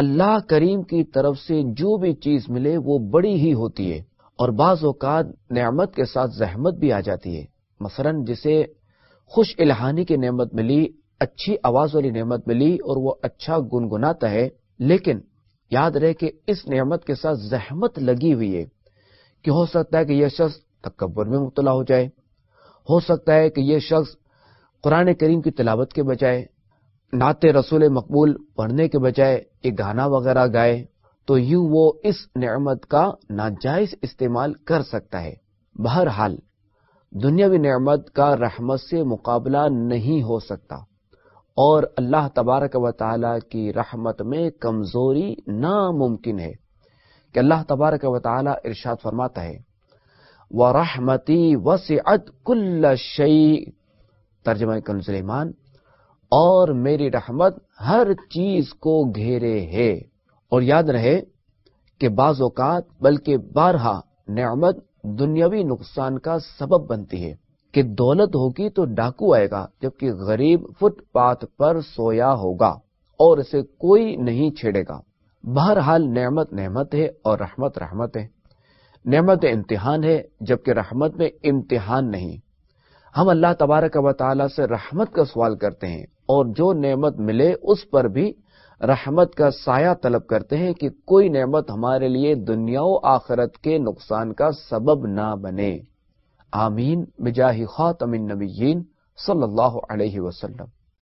اللہ کریم کی طرف سے جو بھی چیز ملے وہ بڑی ہی ہوتی ہے، اور بعض اوقات نعمت کے ساتھ زحمت بھی آ جاتی ہے۔ مثلا جسے خوش الہانی کی نعمت ملی، اچھی آواز والی نعمت ملی اور وہ اچھا گنگناتا ہے، لیکن یاد رہے کہ اس نعمت کے ساتھ زحمت لگی ہوئی ہے، کہ ہو سکتا ہے کہ یہ شخص تکبر میں مبتلا ہو جائے، ہو سکتا ہے کہ یہ شخص قرآن کریم کی تلاوت کے بجائے نعت رسول مقبول پڑھنے کے بجائے ایک گانا وغیرہ گائے، تو یوں وہ اس نعمت کا ناجائز استعمال کر سکتا ہے۔ بہرحال دنیاوی نعمت کا رحمت سے مقابلہ نہیں ہو سکتا، اور اللہ تبارک و تعالی کی رحمت میں کمزوری ناممکن ہے، کہ اللہ تبارک و تعالی ارشاد فرماتا ہے وَرَحْمَتِي وَسِعَتْ كُلَّ شَيْءٍ، ترجمہ کنز ایمان، اور میری رحمت ہر چیز کو گھیرے ہے۔ اور یاد رہے کہ بعض اوقات بلکہ بارہا نعمت دنیاوی نقصان کا سبب بنتی ہے، کہ دولت ہوگی تو ڈاکو آئے گا، جبکہ غریب فٹ پاتھ پر سویا ہوگا اور اسے کوئی نہیں چھیڑے گا۔ بہرحال نعمت نعمت ہے اور رحمت رحمت ہے۔ نعمت امتحان ہے، جبکہ رحمت میں امتحان نہیں۔ ہم اللہ تبارک و تعالی سے رحمت کا سوال کرتے ہیں، اور جو نعمت ملے اس پر بھی رحمت کا سایہ طلب کرتے ہیں، کہ کوئی نعمت ہمارے لیے دنیا و آخرت کے نقصان کا سبب نہ بنے۔ آمین بجاہ خاتم النبیین صلی اللہ علیہ وسلم۔